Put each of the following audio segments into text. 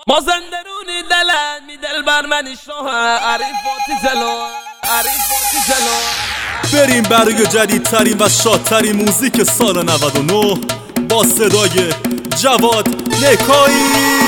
مازندرونی دلت می دل بر منی شاه عریفاتی جلو بریم برای جدیدترین و شادترین موزیک سال 99 با صدای جواد نکایی.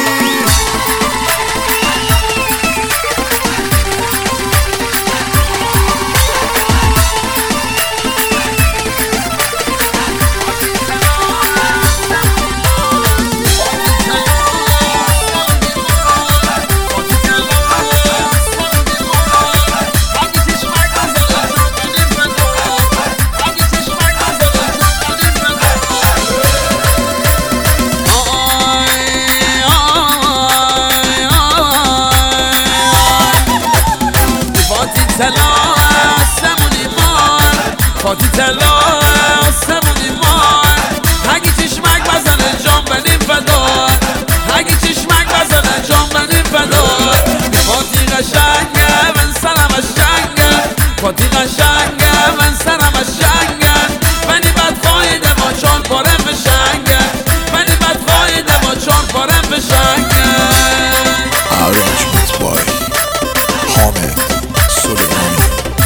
فاتی تلا آسمونی مار اگه چشمک بزنه جام بنیم فدار اگه چشمک بزنه جام بنیم فدار فاتی قشنگه من سرم قشنگه فاتی قشنگه من سرم قشنگه منی بدخواهیده ما چون پارم بشنگه منی بدخواهیده ما چون پارم بشنگه. Arrangement by Hamid Suleymani.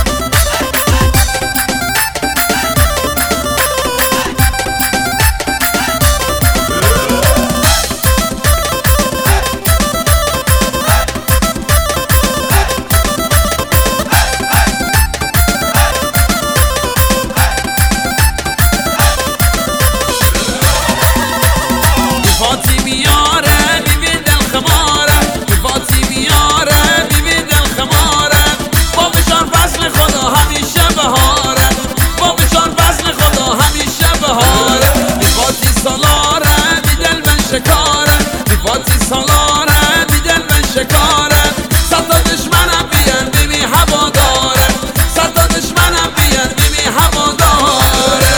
فاتی سالاره بیدل من شکاره صد تا دشمنم بیان بیمی هوا داره صد تا دشمنم بیان بیمی هوا داره.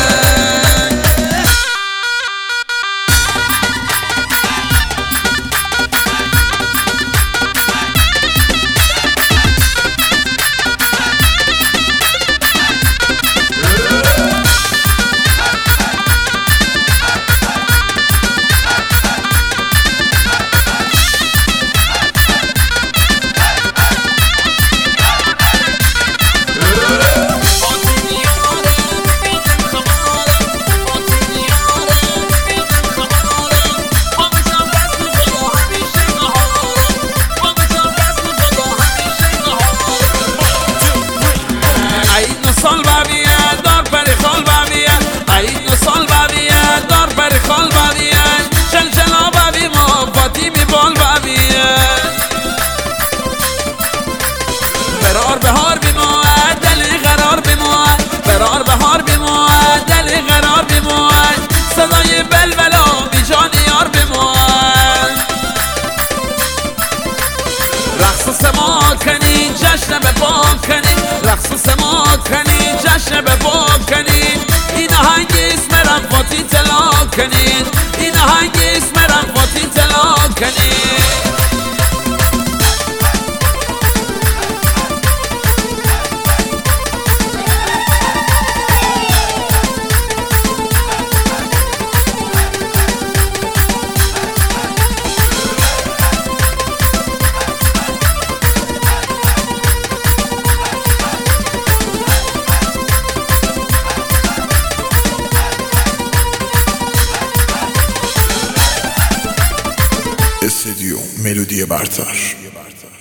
سال بابیه دار پری خال بابیه عید سال بابیه دار پری خال بابیه چل چلا بابی ما فاتی می بال بابیه برار بهار بی ما دلی قرار بی ما برار بهار بی ما دلی قرار بی ما صدای بلبلا بی جانی یار بی ما رقص سماعت کنی جشن به پاک کنی رقص سماعت کنی جشن به پاک کنی این آهنگ اسم رفاتی تلاک کنی این آهنگ اسم رفاتی تلاک کنی. استودیو ملودی برتر.